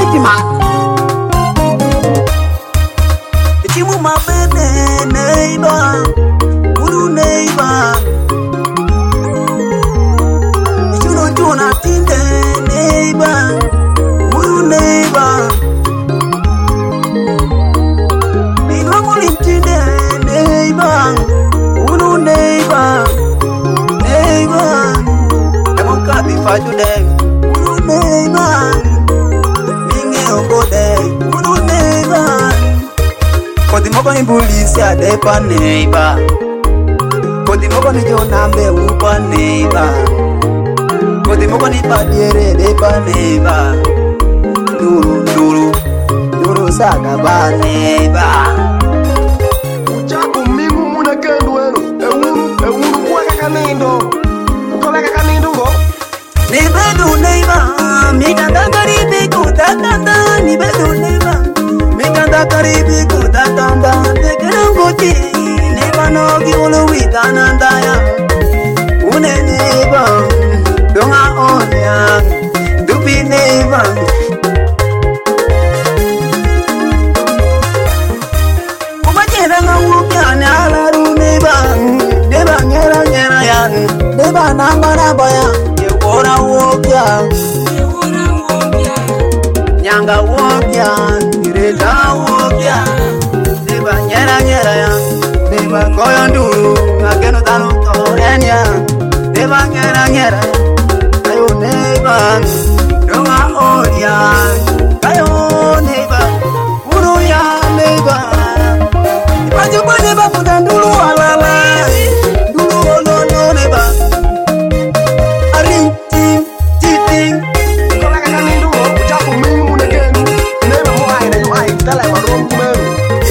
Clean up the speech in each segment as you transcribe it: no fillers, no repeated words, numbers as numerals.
IP man. Ichimu mabene neighbor, uru neighbor. Ichuno juna tinde neighbor, uru neighbor. Minwamuli tinde neighbor, uru neighbor, neighbor. Emoka bifaju de, uru neighbor. Minge ogode, uru neighbor. Kodi moko ni bulisi adepa neighbor. Kodi moko ni jonambe upa neighbor. Kodi moko ni padiere depa neighbor. Duru saga ba neighbor. Uchaku mingu muna kendu wenu. Ewuru kuweka kanindo. Ukaweka kanindo ngo. Nibedu neighbor. Mikanda karibi kutatanda. Nibedu neighbor. Mikanda karibi kutatanda. Tekerangoti. Neighbor no giulu witanandaya. Une neighbor. Donga onya. Dupi neighbor. Ubajera wukya nyalaru neighbor. Neighbor nyera yan. Neighbor nambara baya. Yewora wukya. Nyanga wukya. Ireza wukya. Neighbor nyera yan. Neighbor koyo nduru. Ngakeno tanu torenya. Neighbor nyera. Kayo neighbor. Donga onya. Kayo neighbor. Uru ya neighbor. Ipajupa neighbor kuda nduru walala. Nduru ololo neighbor. Aring ting ting. Ukaweka kanindo ngo. Uchaku mingu muna kendu. Neighbor mo ai na yo ai. Tala ya marom kumenu.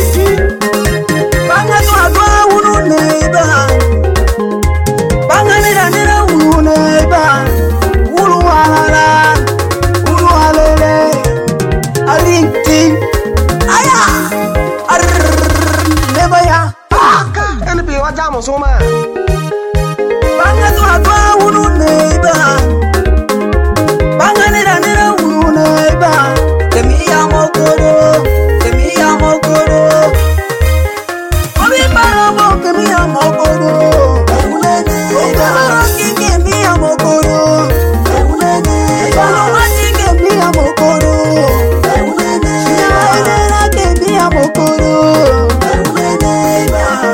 Banga twa uru neighbor. Banga nera uru neighbor. Uru walala. Uru walele. Aring ting. Aya. Neighbor ya. Eni bi wajamo soma. Banga twa uru neighbor. Banga nera uru neighbor. Temia mokoro. Temia mokoro. Obi paramo temia mokoro. Ule neighbor. Temia mokoro. Ule neighbor. Temia mokoro. Ule neighbor. Temia mokoro. Ule neighbor.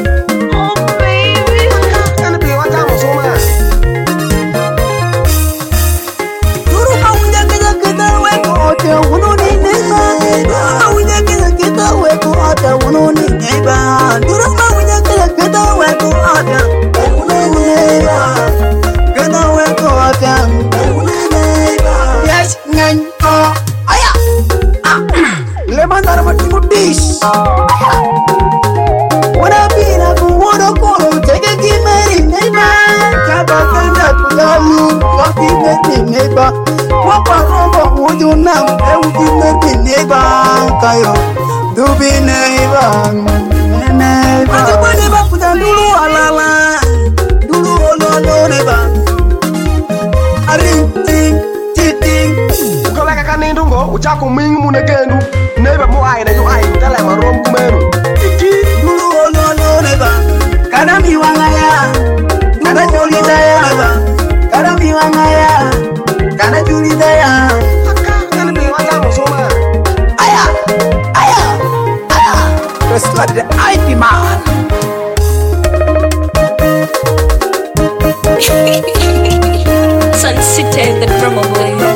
Eni bi wajamo soma. Duru maunya kita weko ote ununi neighbor. Duru maunya kita weko ote ununi neighbor. Duru maunya kita weko ote ununi neighbor. Kita weko ote ununi neighbor. Yes, nganko. Aya. Lemandar mati mudis. Aya. Wana bina kuwodo kolo tege kimeri neighbor. Kaba kanda kudalu kofi meti neighbor. Wapa rombo udunam euki meti neighbor. Kayo dubi neighbor. Neighbor. Ajuba neighbor kuda dulu alala. Dulu ololo neighbor. Aring ting ting. Ukaweka kanindo ngo. Uchaku mingu muna kendu. Neighbor mo ai na yo ai. Tala ya marom kumenu. Dulu ololo neighbor. Kada miwangaya. Kada jolidaya neighbor. Kada miwangaya. Kada jolidaya. Eni bi wajamo soma. Aya. Let's start the IP man. Sunset the drummer boy.